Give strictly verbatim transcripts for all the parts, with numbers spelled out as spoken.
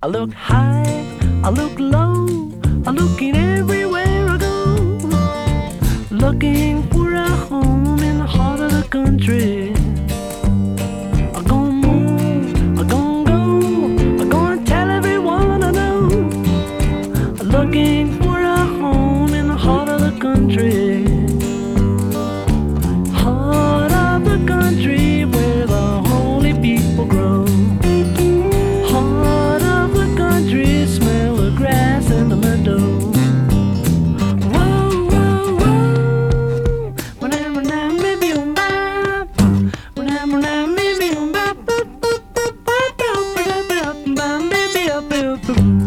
I look high, I look low, I'm looking everywhere I go, looking for a home in the heart of the country. I'm gonna move, I'm gonna go, I'm gonna tell everyone I know, looking for a home in the heart of the country. Heart of the country where the holy people grow. Heart of the country, smell the grass in the meadow. Whoa, whoa, whoa. Whenever now, maybe I'm back. Whenever now, maybe I'm back. Baby, up, up,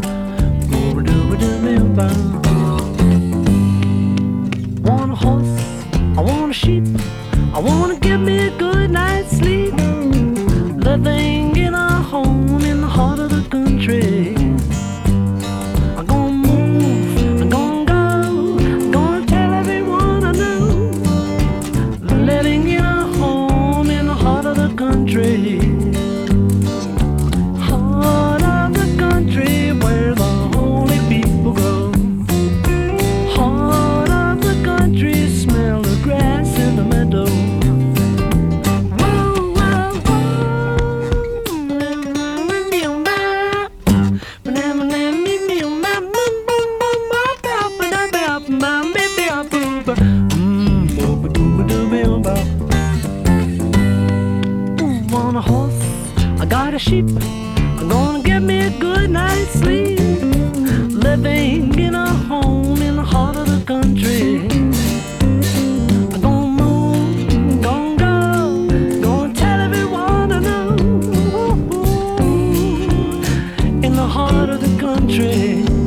want a horse, I want a sheep, I wanna give me a good night's sleep, living in a home in the heart of the country. I'm gonna move, I'm gonna go, I'm gonna tell everyone I know, living in a home in the heart of the country. Heart of the country where the holy people grow. Heart of the country, smell the grass in the meadow. Want a horse, I got a sheep, I'm gonna get me a good night's sleep, living in a home in the heart of the country. I'm gonna move, I'm gonna go, gonna tell everyone I know, in the heart of the country.